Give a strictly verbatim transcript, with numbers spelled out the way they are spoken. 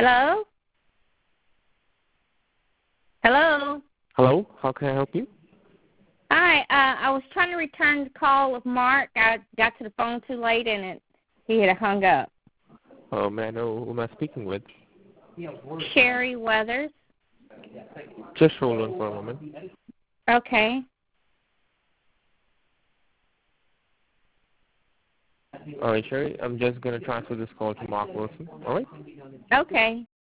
Hello? Hello? Hello, how can I help you? Hi, uh, I was trying to return the call of Mark. I got to the phone too late and it, he had hung up. Oh, may I know who am I speaking with? Sherry Weathers. Just hold on for a moment. Okay. All right, Sherry, I'm just going to transfer this call to Mark Wilson, all right? Okay.